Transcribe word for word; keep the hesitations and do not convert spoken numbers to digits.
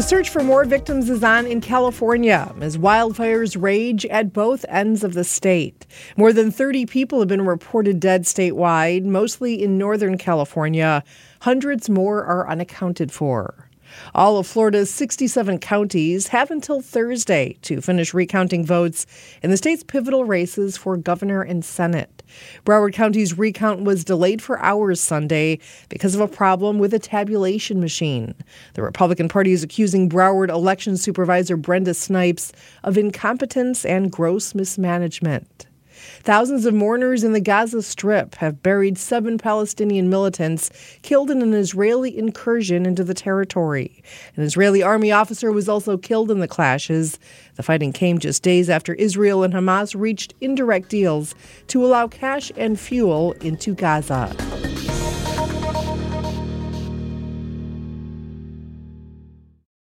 search for more victims is on in California as wildfires rage at both ends of the state. More than thirty people have been reported dead statewide, mostly in Northern California. Hundreds more are unaccounted for. All of Florida's sixty-seven counties have until Thursday to finish recounting votes in the state's pivotal races for governor and Senate. Broward County's recount was delayed for hours Sunday because of a problem with a tabulation machine. The Republican Party is accusing Broward election supervisor Brenda Snipes of incompetence and gross mismanagement. Thousands of mourners in the Gaza Strip have buried seven Palestinian militants killed in an Israeli incursion into the territory. An Israeli army officer was also killed in the clashes. The fighting came just days after Israel and Hamas reached indirect deals to allow cash and fuel into Gaza.